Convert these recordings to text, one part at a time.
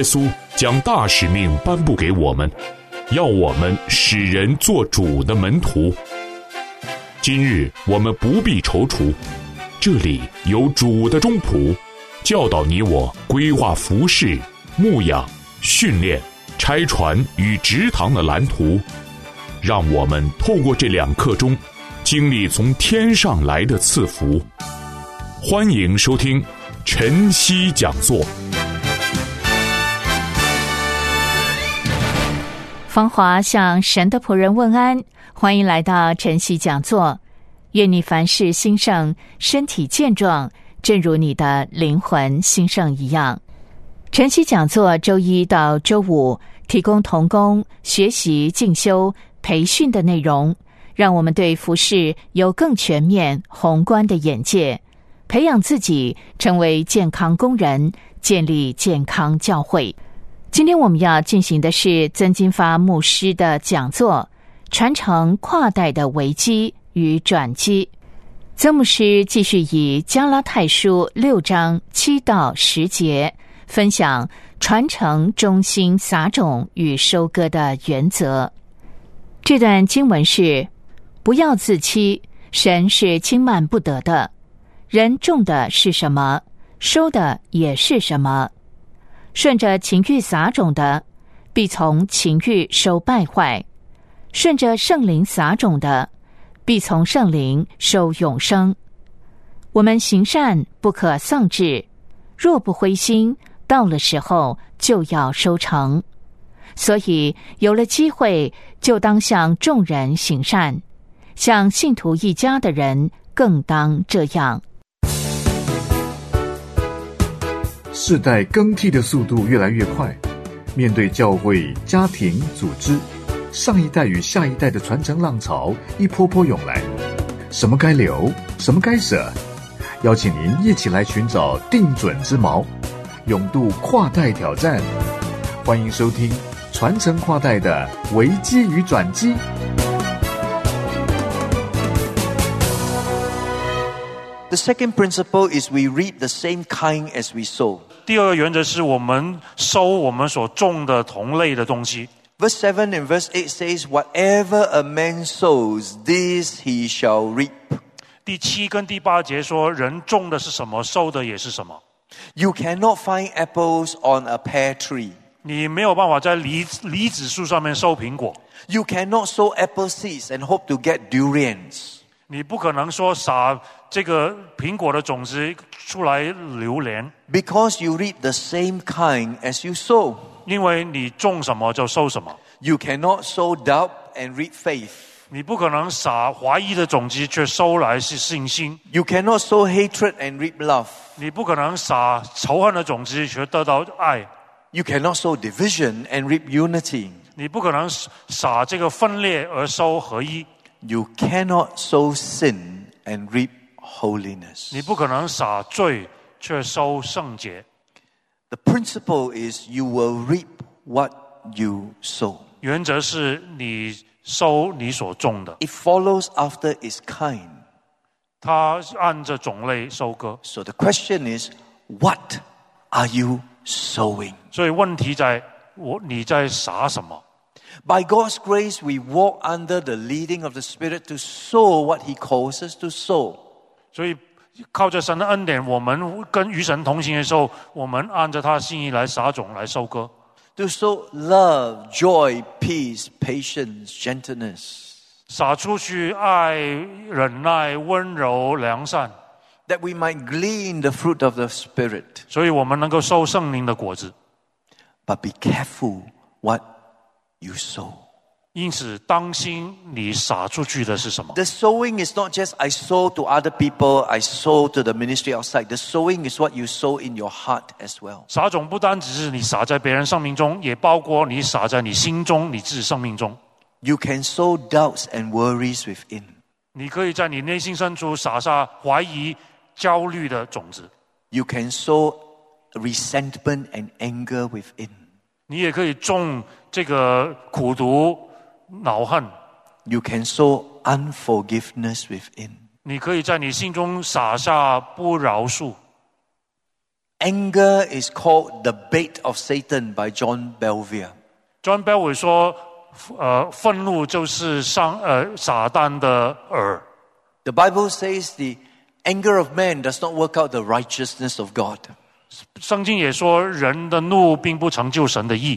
稣将大使命颁布给我们，要我们使人做主的门徒。今日我们不必踌躇，这里有主的中仆，教导你我规划服事、牧养、训练、拆船与植堂的蓝图，让我们透过这2课中经历从天上来的赐福。欢迎收听晨曦讲座。 芳华向神的仆人问安，欢迎来到晨曦讲座。愿你凡事兴盛，身体健壮，正如你的灵魂兴盛一样。晨曦讲座周一到周五提供同工学习、进修、培训的内容，让我们对服事有更全面、宏观的眼界，培养自己成为健康工人，建立健康教会。今天我们要进行的是曾金发牧师的讲座，传承跨代的危机与转机。曾牧师继续以加拉太书6章7到10节分享传承中心撒种与收割的原则。这段经文是：不要自欺，神是轻慢不得的。人种的是什么，收的也是什么。顺着情欲撒种的，必从情欲收败坏；顺着圣灵撒种的，必从圣灵收永生。我们行善不可丧志，若不灰心，到了时候就要收成。所以有了机会，就当向众人行善，向信徒一家的人更当这样。 世代更替的速度越来越快，面对教会、家庭、组织，上一代与下一代的传承浪潮一波波涌来，什么该留，什么该舍？邀请您一起来寻找定准之锚，勇渡跨代挑战。欢迎收听传承跨代的危机与转机。 The second principle is we reap the same kind as we sow. 第二个原则是我们收我们所种的同类的东西。 Verse 7 and verse 8 says, Whatever a man sows, this he shall reap. 第7跟第8节说，人种的是什么，收的也是什么。 You cannot find apples on a pear tree. 你没有办法在梨子树上面收苹果。 You cannot sow apple seeds and hope to get durians. 你不可能说撒这个苹果的种子出来榴莲。 Because you reap the same kind as you sow. 因为你种什么就收什么。 You cannot sow doubt and reap faith. 你不可能撒怀疑的种子却收来是信心。 You cannot sow hatred and reap love. 你不可能撒仇恨的种子却得到爱。 You cannot sow division and reap unity. 你不可能撒这个分裂而收合一。 You cannot sow sin and reap holiness. 你不可能撒罪却收圣洁。 The principle is you will reap what you sow. 原则是你收你所种的。 It follows after its kind. 它按着种类收割。 So the question is, what are you sowing? 所以问题在你在撒什么。 By God's grace, we walk under the leading of the Spirit to sow what He calls us to sow. 所以靠着神的恩典，我们跟与神同行的时候，我们按着他的心意来撒种，来收割。 To sow love, joy, peace, patience, gentleness. 撒出去爱、忍耐、温柔、良善。 That we might glean the fruit of the Spirit. 所以我们能够收圣灵的果子。 But be careful what you sow. 因此当心你撒出去的是什么。 The sowing is not just I sow to other people, I sow to the ministry outside. The sowing is what you sow in your heart as well. 撒种不单只是你撒在别人生命中，也包括你撒在你心中，你自己生命中。 You can sow doubts and worries within. 你可以在你内心深处撒下怀疑、焦虑的种子。 You can sow resentment and anger within. 你也可以种这个苦毒、恼恨。 You can sow unforgiveness within. 你可以在你心中撒下不饶恕。 Anger is called the bait of Satan by John Bevere. John Bevere 说，愤怒就是撒旦的饵。 The Bible says the anger of man does not work out the righteousness of God. 圣经也说，人的怒并不成就神的义。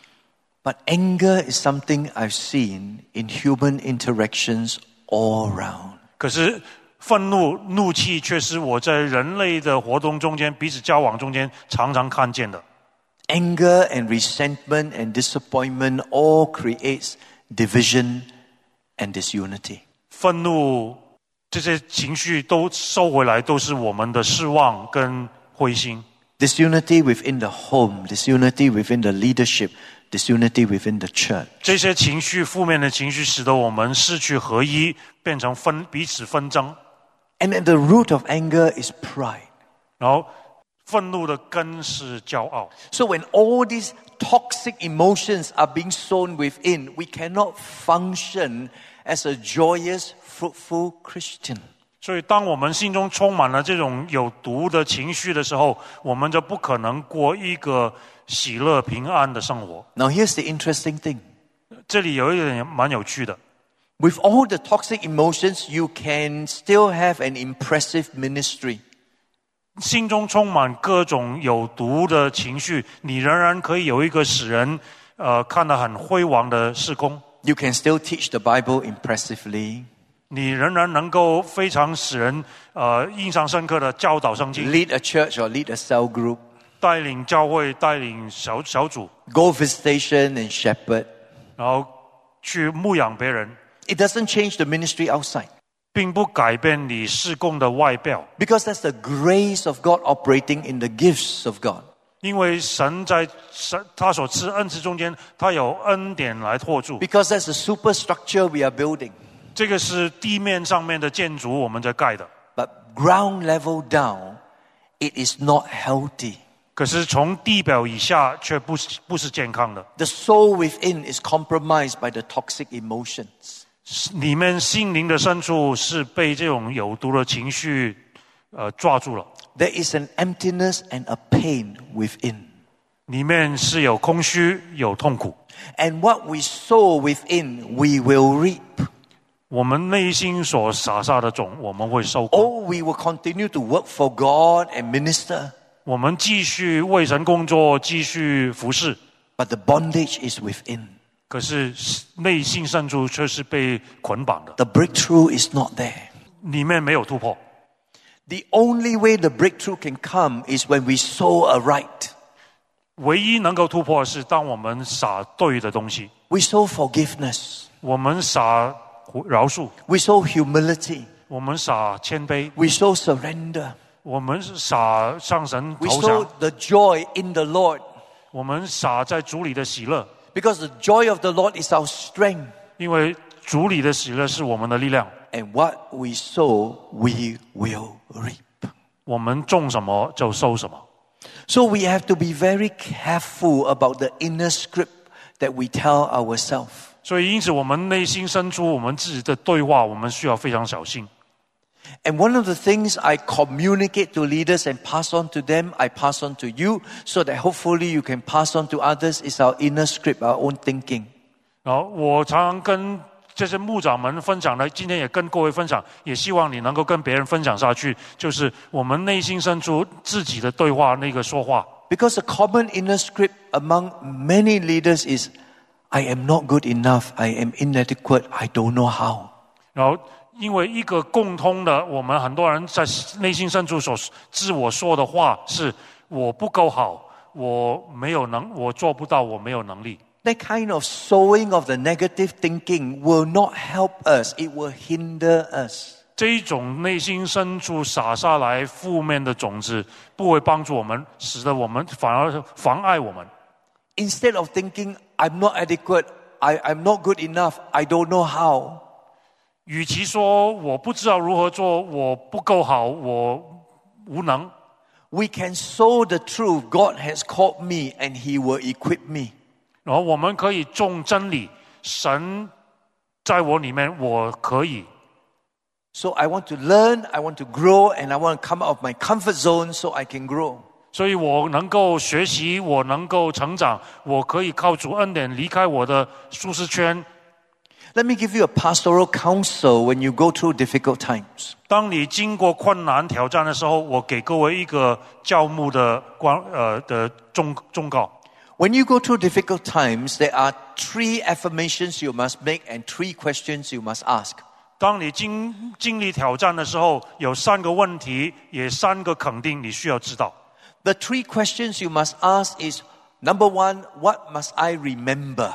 But anger is something I've seen in human interactions all around. 可是愤怒、怒气却是我在人类的活动中间、彼此交往中间常常看见的。 Anger and resentment and disappointment all creates division and disunity. 愤怒这些情绪都收回来，都是我们的失望跟灰心。 Disunity within the home, disunity within the leadership, disunity within the church. 这些情绪，负面的情绪，使得我们失去合一，变成彼此纷争。 And at the root of anger is pride. 然后，愤怒的根是骄傲。 So when all these toxic emotions are being sown within, we cannot function as a joyous, fruitful Christian. 所以，当我们心中充满了这种有毒的情绪的时候，我们就不可能过一个喜乐平安的生活。 Now here's the interesting thing. 这里有一点蛮有趣的。 With all the toxic emotions, you can still have an impressive ministry. 心中充满各种有毒的情绪，你仍然可以有一个使人看得很辉煌的事工。 You can still teach the Bible impressively. 你仍然能够非常使人印象深刻的教导圣经。 Lead a church or lead a cell group. 带领教会，带领小组。 Go visitation and shepherd. 然后去牧养别人。 It doesn't change the ministry outside. 并不改变你事工的外表。 Because that's the grace of God operating in the gifts of God. 因为神在他所赐恩赐中间，他有恩典来托住。 Because that's the superstructure we are building. 这个是地面上面的建筑，我们在盖的。 But ground level down, it is not healthy. 可是从地表以下却不是健康的。 The soul within is compromised by the toxic emotions. 里面心灵的深处是被这种有毒的情绪抓住了。 There is an emptiness and a pain within. 里面是有空虚，有痛苦。 And what we sow within, we will reap. 我们内心所撒下的种，我们会收获。 Oh, we will continue to work for God and minister. 我们继续为神工作，继续服侍。 But the bondage is within. 可是内心深处却是被捆绑的。 The breakthrough is not there. 里面没有突破。 The only way the breakthrough can come is when we sow aright. 唯一能够突破的是当我们撒对的东西。 We sow forgiveness. 我们撒饶恕。 We sow humility. 我们撒谦卑。 We sow surrender. 我们撒向神投 We 降。 sow the joy in the Lord. 我们撒在主里的喜乐。 Because the joy of the Lord is our strength. 因为主里的喜乐是我们的力量。 And what we sow, we will reap. 我们种什么就收什么。 So we have to be very careful about the inner script that we tell ourselves. 所以因此我们内心深处我们自己的对话，我们需要非常小心。 And one of the things I communicate to leaders and pass on to them, I pass on to you, so that hopefully you can pass on to others, is our inner script, our own thinking. 然后我常常跟这些牧长们分享的，今天也跟各位分享，也希望你能够跟别人分享下去，就是我们内心深处自己的对话，那个说话。 Because the common inner script among many leaders is, I am not good enough, I am inadequate, I don't know how. 然后因为一个共通的，我们很多人在内心深处所自我说的话是我不够好，我做不到，我没有能力。 That kind of sowing of the negative thinking will not help us, it will hinder us. 这一种内心深处撒下来负面的种子，不会帮助我们，使得我们反而妨碍我们。 Instead of thinking, I'm not adequate, I'm not good enough, I don't know how. 与其说我不知道如何做，我不够好，我无能。 We can sow the truth. God has called me and He will equip me. 然后我们可以种真理，神在我里面，我可以。 So I want to learn, I want to grow, and I want to come out of my comfort zone so I can grow. 所以我能够学习，我能够成长，我可以靠主恩典离开我的舒适圈。 Let me give you a pastoral counsel when you go through difficult times. 当你经过困难挑战的时候，我给各位一个教牧的忠告。 When you go through difficult times, there are 3 affirmations you must make and 3 questions you must ask. 当你经历挑战的时候，有3个问题，也3个肯定，你需要知道。 The 3 questions you must ask is, number 1, what must I remember?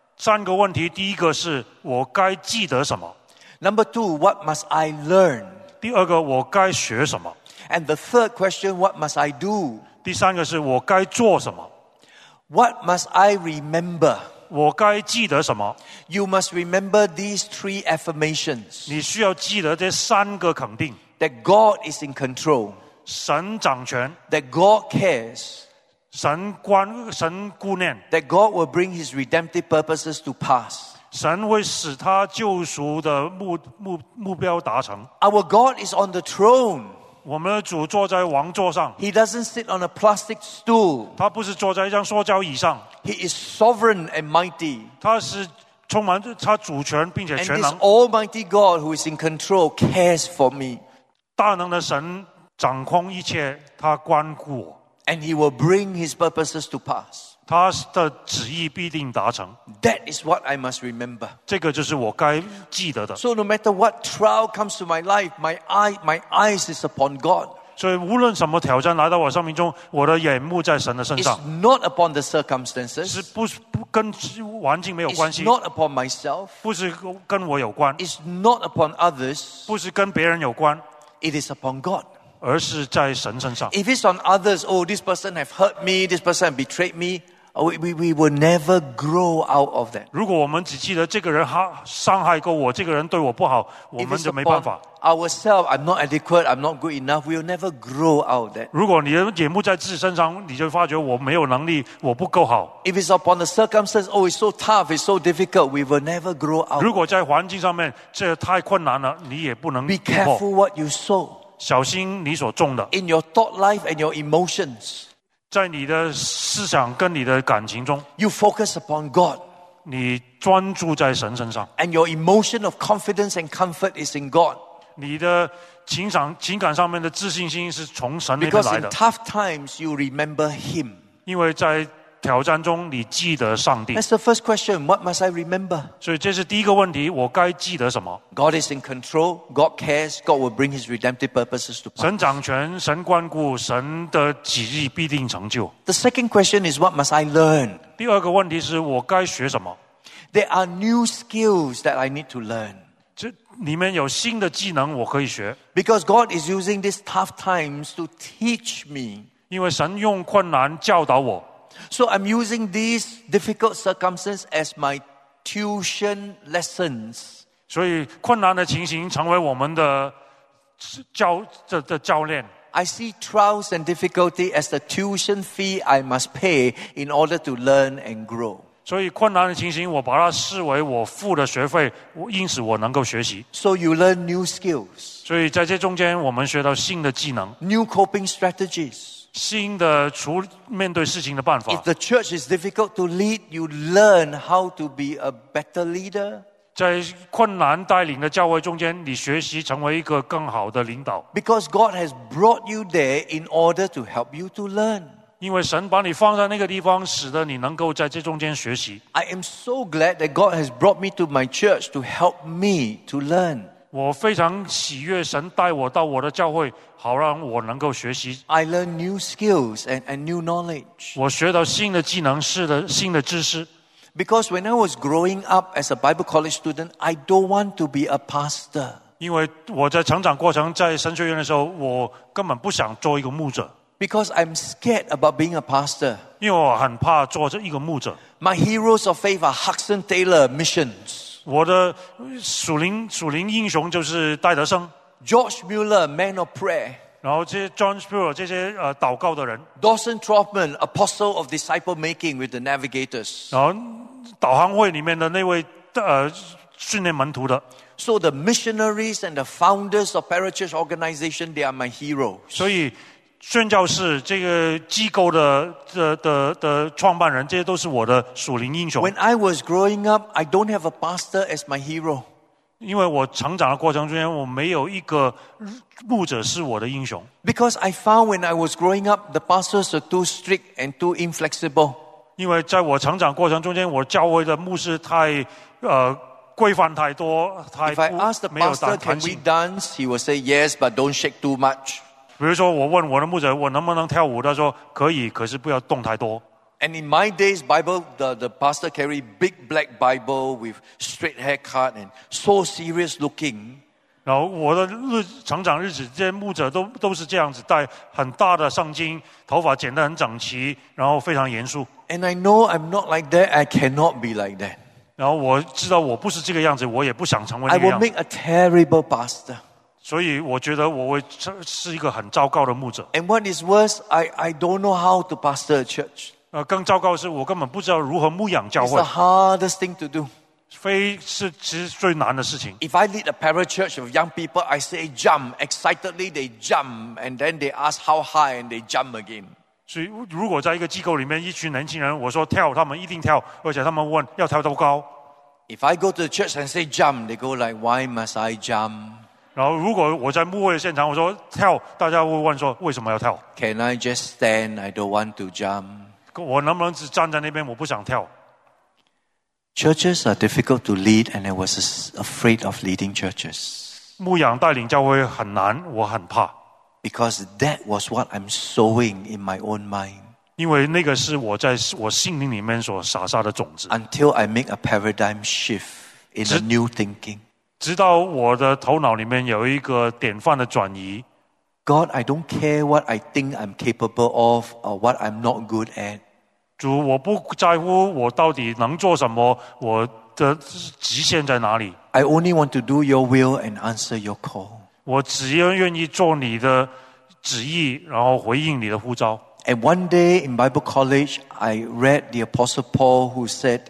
3个问题，第一个是我该记得什么 Number 2, what must I learn? 第二个我该学什么 And the third question, what must I do? 第3个是我该做什么 What must I remember? 我该记得什么 You must remember these 3 affirmations. 你需要记得这3个肯定 That God is in control. 神掌权 That God cares. 神顾念 That God will bring His redemptive purposes to pass. 神会使他救赎的目标达成 Our God is on the throne. 我们的主坐在王座上 He doesn't sit on a plastic stool. 他不是坐在一张塑胶椅上 He is sovereign and mighty. 他是充满他主权并且 And 全 this 能 almighty God who is in control cares for me. 大能的神掌控一切他关顾我 And He will bring His purposes to pass. 他的旨意必定达成 That is what I must remember. 这个就是我该记得的 So no matter what trial comes to my life, my eyes is upon God. 所以无论什么挑战来到我生命中我的眼目在神的身 It's 上 not upon the 是 circumstances. 不跟环境没有关 It's 系 not upon myself. 不是跟我有关 It's not upon others. 不是跟别人有关 It is upon God. 而是在神身上 If it's on others, oh, this person have hurt me, this person have betrayed me, we will never grow out of that. 如果我们只记得这个人伤害过我这个人对我不好我 If 们 it's 就没办 upon 法 ourselves, I'm not adequate, I'm not good enough, we will never grow out of that. 如果你的眼目在自己身上你就发觉我没有能力我不够好 If it's upon the circumstances, oh, it's so tough, it's so difficult, we will never grow out. 如果在环境上面这太困难了你也不能 Be 突破 careful what you sow 小心你所种的 in your thought life and your emotions. 在你的思想跟你的感情中 You focus upon God, 你专注在神身上 and your emotion of confidence and comfort is in God. 你的情感上面的自信心是从神那边 Because 来 in 的 tough times, you remember Him. 因为在挑战中你记得上帝 That's the first question. What must I remember? 所以这是第一个问题我该记得什么 God is in control. God cares. God will bring His redemptive purposes to pass. 神掌权神关顾神的旨意必定成就 The second question is, what must I learn? 第二个问题是我该学什么 There are new skills that I need to learn. 这里面有新的技能我可以学 Because God is using these tough times to teach me. 因为神用困难教导我 So I'm using these difficult circumstances as my tuition lessons. 所以困难的情形成为我们的教练 I see trials and difficulty as the tuition fee I must pay in order to learn and grow. 所以困难的情形我把它视为我付的学费因此我能够学习 So you learn new skills, 所以在这中间我们学到新的技能 new coping strategies. 新的面对事情的办法 If the church is difficult to lead, you learn how to be a better leader. 在困难带领的教会中间你学习成为一个更好的领导 Because God has brought you there in order to help you to learn. 因为神把你放在那个地方使得你能够在这中间学习 I am so glad that God has brought me to my church to help me to learn. 我非常喜悦神带我到我的教会好让我能够学习 I learn new skills and new knowledge. 我学到新的技能新的知识 Because when I was growing up as a Bible college student, I don't want to be a pastor. 因为我在成长过程在神学院的时候我根本不想做一个牧者 Because I'm scared about being a pastor. 因为我很怕做这一个牧者 My heroes of faith are Hudson Taylor missions. 我的属灵英雄就是戴德生 George Mueller, man of prayer. 然后这些 John Spurgeon 这些祷告的人 Dawson Trotman, apostle of disciple making with the navigators. 然后导航会里面的那位训练门徒的 So the missionaries and the founders of parachurch organization, they are my heroes. 所以宣教士这个机构的创办人，这些都是我的属灵英雄。 When I was growing up, I don't have a pastor as my hero. 因为我成长的过程中间，我没有一个牧者是我的英雄。 Because I found when I was growing up, the pastors are too strict and too inflexible. 因为在我成长过程中间，我教会的牧师太规范太多，太 If I ask the 没有 pastor, 弹 can we 性。 dance? He will say yes, but don't shake too much. 比如说，我问我的牧者，我能不能跳舞？他说可以，可是不要动太多。 And in my days, Bible, the pastor carried big black Bible with straight haircut and so serious looking. 然后我的成长日子，这些牧者都是这样子，戴很大的圣经，头发剪得很整齐，然后非常严肃。 And I know I'm not like that. I cannot be like that. 然后我知道我不是这个样子，我也不想成为 I 那个 will 样子。 make a terrible pastor. 所以我觉得我会是一个很糟糕的牧者。 And what is worse, I don't know how to pastor a church. 更糟糕的是，我根本不知道如何牧养教 It's 会 the，hardest thing to do. 是其实最难的事情。 If I lead a parachurch of young people, I say jump. Excitedly, they jump. And then they ask how high and they jump again. 所以如果在一个机构里面，一群年轻人，我说跳，他们一定跳，而且他们问要跳多高。 If I go to the church and say jump, they go like, why must I jump? 然后如果我在牧会现场，我说跳，大家会问说为什么要跳？ Can I just stand? I don't want to jump. 我能不能只站在那边？我不想跳。 Churches are difficult to lead, and I was afraid of leading churches. 牧养带领教会很难，我很怕， Because that was what I'm sowing in my own mind. 因为那个是我在我心灵里面所撒下的种子。 Until I make a paradigm shift in a new thinking. 直到我的头脑里面有一个典范的转移。 God, I don't care what I think I'm capable of or what I'm not good at. 主，我不在乎我到底能做什么，我的极限在哪里。 I only want to do your will and answer your call. 我只要愿意做你的旨意，然后回应你的呼召。 And one day in Bible college, I read the Apostle Paul who said,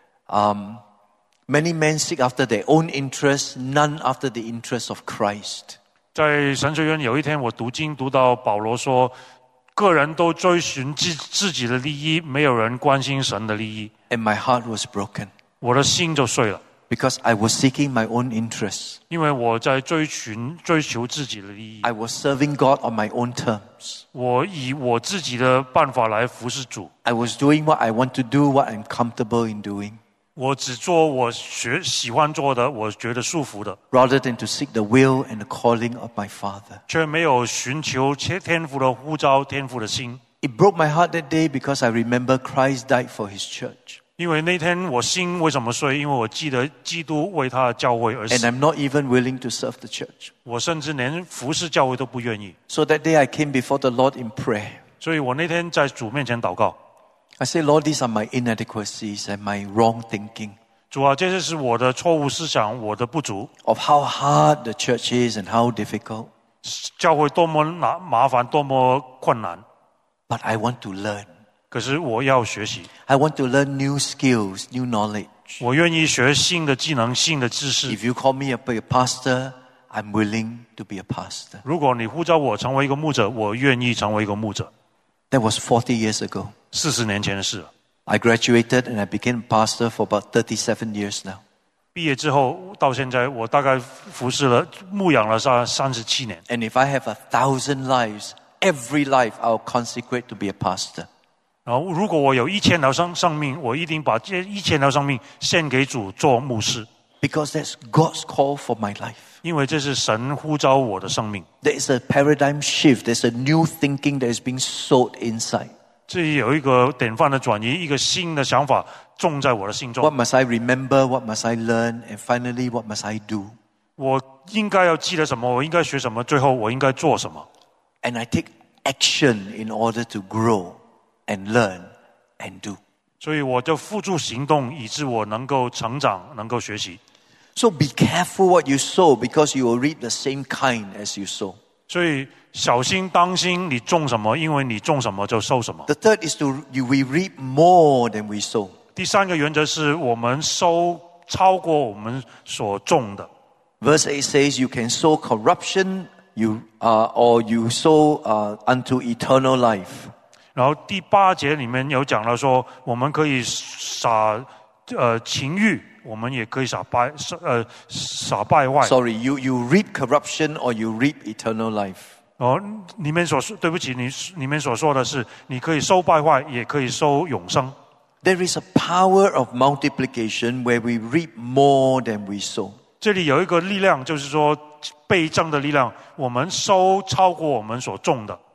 many men seek after their own interests, none after the interests of Christ. 在神学院有一天，我读经读到保罗说，个人都追寻自己的利益，没有人关心神的利益。 And my heart was broken 我的心就碎了， because I was seeking my own interests. 因为我在追求自己的利益， I was serving God on my own terms. 我以我自己的办法来服侍主， I was doing what I want to do, what I'm comfortable in doing, 我只做我喜欢做的，我觉得舒服的， rather than to seek the will and the calling of my Father. 却没有寻求天父的呼召、天父的心。 It broke my heart that day because I remember Christ died for his church. 因为那天我心为什么碎？因为我记得基督为他的教会而 And 死， I'm not even willing to serve the church. 我甚至连服侍教会都不愿意。 So that day I came before the Lord in prayer. 所以我那天在主面前祷告， I say, Lord, these are my inadequacies and my wrong thinking 主啊，这些是我的错误思想，我的不足。 of how hard the church is and how difficult. 教会多么麻烦，多么困难， But I want to learn. 可是我要学习， I want to learn new skills, new knowledge. 我愿意学新的技能、新的知识。 If you call me a pastor, I'm willing to be a pastor. 如果你呼召我成为一个牧者，我愿意成为一个牧者。 That was 40 years ago. 40年前的事了。 I graduated and I became a pastor for about 37 years now. 毕业之后到现在，我大概服侍了、牧养了37年。 And if I have 1,000 lives, every life I'll consecrate to be a pastor. 然后，如果我有1000条生命，我一定把这1000条生命献给主做牧师， Because that's God's call for my life. 因为这是神呼召我的生命。 There is a paradigm shift. There's a new thinking that is being sowed inside. 这里有一个典范的转移，一个新的想法种在我的心中。 What must I remember? What must I learn? And finally, what must I do? 我应该要记得什么？我应该学什么？最后我应该做什么？ And I take action in order to grow and learn and do. 所以我就付诸行动，以致我能够成长，能够学习。 So be careful what you sow because you will reap the same kind as you sow. 所以小心当心你种什么，因为你种什么就收什么。 The third is we reap more than we sow. 第3个原则是我们收超过我们所种的。 Verse 8 says you can sow corruption, or you sow unto eternal life. 然后第8节里面有讲到说，我们可以撒情欲，我们也可以撒败坏。 Sorry, you reap corruption or you reap eternal life. 里面所说，对不起，里面所说的是，你可以收败坏，也可以收永生。 There is a power of multiplication where we reap more than we sow. 这里有一个力量，就是说倍增的力量，我们收超过我们所种的。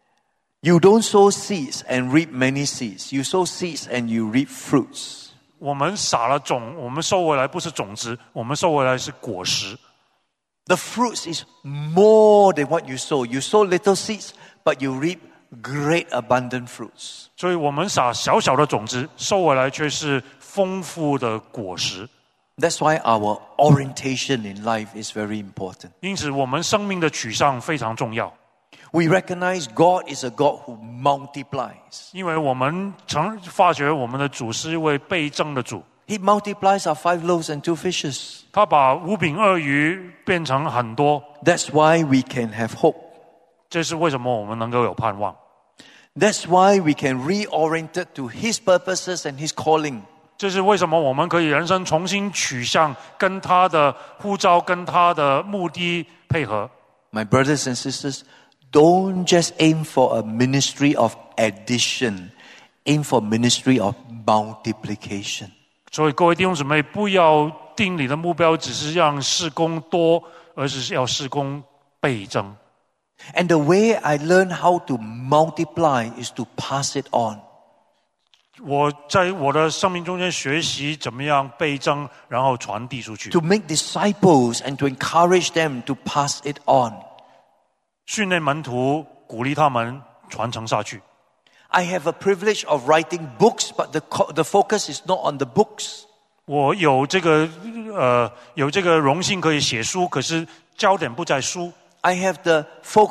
You don't sow seeds and reap many seeds. You sow seeds and you reap fruits. 我们撒了种，我们收回来不是种子，我们收回来是果实。 The fruits is more than what you sow. You sow little seeds, but you reap great abundant fruits. 所以我们撒小小的种子，收回来却是丰富的果实。 That's why our orientation in life is very important. 因此，我们生命的取向非常重要。 We recognize God is a God who multiplies. 因为我们发觉我们的主是一位倍增的主。 He multiplies our 5 loaves and 2 fishes. 他把5饼2鱼变成很多。 That's why we can have hope. 这是为什么我们能够有盼望。 That's why we can reorient it to His purposes and His calling. 这是为什么我们可以人生重新取向，跟他的呼召、跟他的目的配合。 My brothers and sisters, don't just aim for a ministry of addition. Aim for ministry of multiplication. 所以各位弟兄姊妹，不要定你的目标只是让事工多，而是要事工倍增。 And the way I learn how to multiply is to pass it on. 我在我的生命中间学习怎么样倍增，然后传递出去。 To make disciples and to encourage them to pass it on. 训练门徒，鼓励他们传承下去。 I have a privilege of writing books, but the focus is not on the books. 我有这个荣幸可以写书，可是焦点不在书。 I have the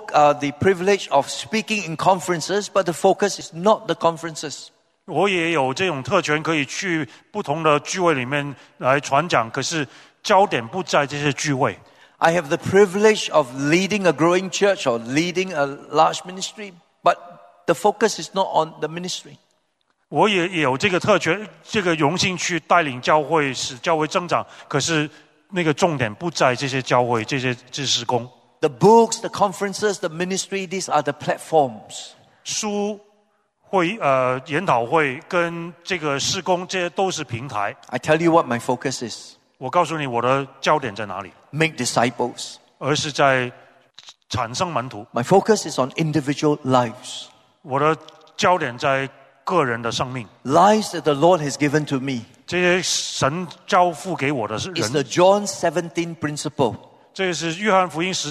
privilege of speaking in conferences, but the focus is not the conferences. 我也有这种特权，可以去不同的聚会里面来传讲，可是焦点不在这些聚会。 I have the privilege of leading a growing church or leading a large ministry, but the focus is not on the ministry. 我也有这个特权，这个荣幸去带领教会，使教会增长，可是那个重点不在这些教会，这些事工。 The books, the conferences, the ministry, these are the platforms. 书会研讨会跟这个事工，这些都是平台。 I tell you what my focus is. 我告诉你我的焦点在哪里， Make disciples. 而是在产生门徒。 My focus is on individual lives. 我的焦点在个人的生命。 Lives that the Lord has given to me. 这些神交付给我的是 It's 人。 the John 17 principle. 这个是约翰福音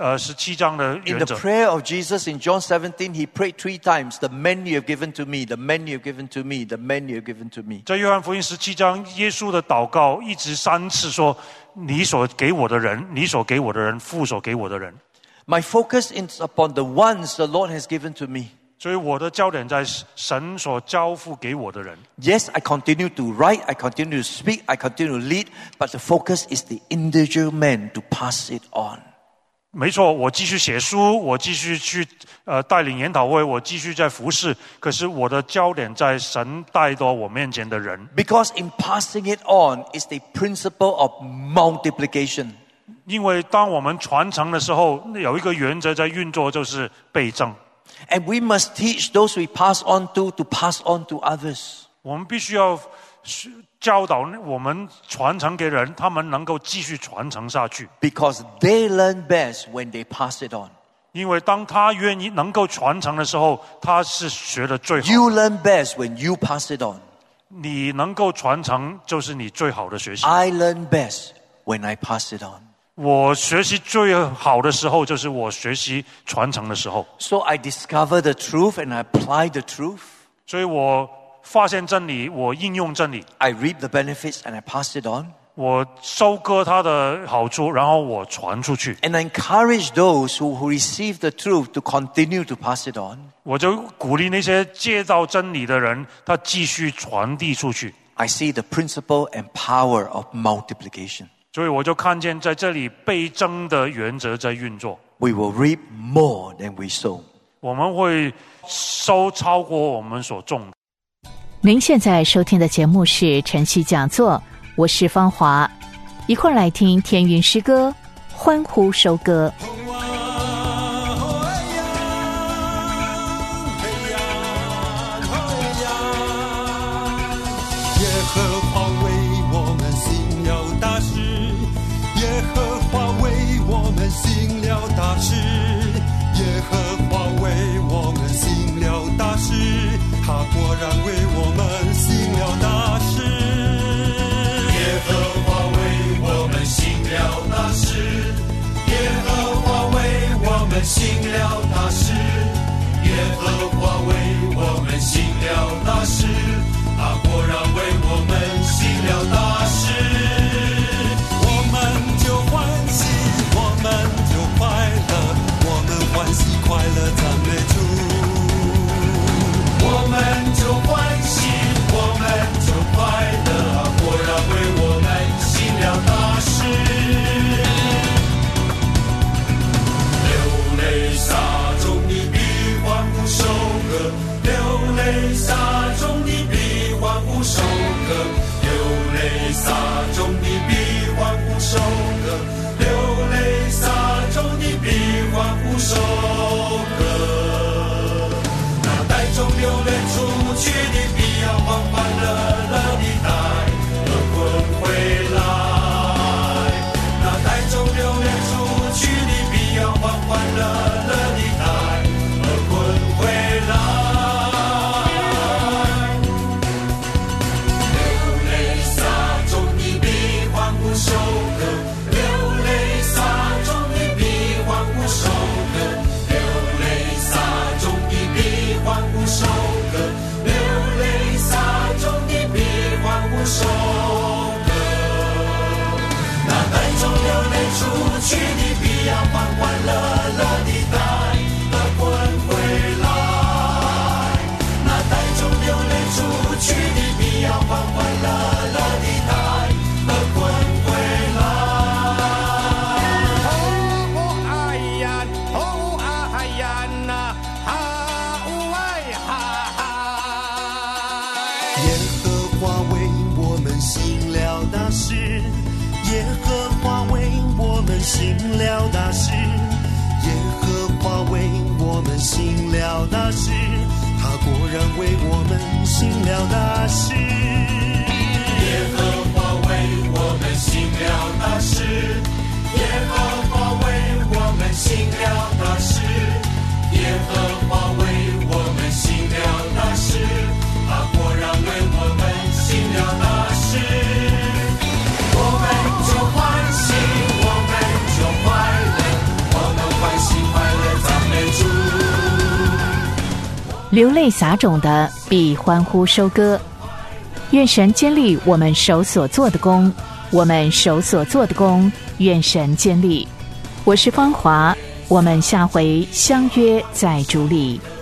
17章的 In 原 the 则。 prayer of Jesus in John 17, he prayed 3 times, the men you have given to me, the men you have given to me, the men you have given to me. 在约翰福音17章，耶稣的祷告一直3次说：“你所给我的人，你所给我的人，父所给我的人。” My focus is upon the ones the Lord has given to me. 所以我的焦点在神所交付给我的人。 Yes, I continue to write, I continue to speak, I continue to lead, but the focus is the individual man to pass it on. 没错，我继续写书，我继续去带领研讨会，我继续在服侍。可是我的焦点在神带到我面前的人。 Because in passing it on is the principle of multiplication. 因为当我们传承的时候，有一个原则在运作，就是倍增。 And we must teach those we pass on to pass on to others. 我们必须要教导我们传承给人，他们能够继续传承下去。 Because they learn best when they pass it on. 因为当他愿意能够传承的时候，他是学的最好。 You learn best when you pass it on. 你能够传承，就是你最好的学习。 I learn best when I pass it on. 我学习最好的时候，就是我学习传承的时候。 So I discover the truth and I apply the truth. 所以我发现真理，我应用真理， I reap the benefits and I pass it on. 我收割它的好处，然后我传出去。 And I encourage those who receive the truth to continue to pass it on. 我就鼓励那些接到真理的人，他继续传递出去。 I see the principle and power of multiplication. 所以我就看见在这里倍增的原则在运作。 We will reap more than we sow. 我们会收超过我们所种的。 您现在收听的节目是晨曦讲座，我是芳华，一块儿来听天韵诗歌，欢呼收割。 耶和华为我们行了大事，耶和华为我们行了大事，耶和华为我们行了大事，他果然为我们行了大事。耶和华为我们行了大事，耶和华为我们行了大事，耶和华为我们行了大事，他果然为我们行了大事。我们就欢喜，我们就快乐，我们欢喜快乐赞美主。我们就欢喜，我们就快乐，果然为我们行了大事。流泪撒种的必欢呼收割，流泪撒种的必欢呼收割，流泪撒种的必欢呼收割，流泪撒种的必欢呼收割。那带种流泪出去的必要欢欢乐乐地带乐滚回来，那带种流泪出去的必要欢欢乐乐地带乐滚回来。收割，流泪撒种的必欢呼收割，流泪撒种的必欢呼收割，流泪撒种的必欢呼收割。那带种流泪出去的必要欢欢乐乐地带乐滚回来，那带种流泪出去的必要欢欢乐乐地带乐滚回来。耶和华为我们行了大事，耶和华为我们行了大事，耶和华为我们行了大事，他果然为我们行了大事。耶和华为我们行了大事，耶和华为我们行了大事，耶和华为我们行了大事，他果然为我们行了大事。我们就欢喜，我们就快乐，我们欢喜快乐赞美主。 流泪撒种的必欢呼收割。愿神坚立我们手所做的工，我们手所做的工，愿神坚立。我是芳华，我们下回相约在主里。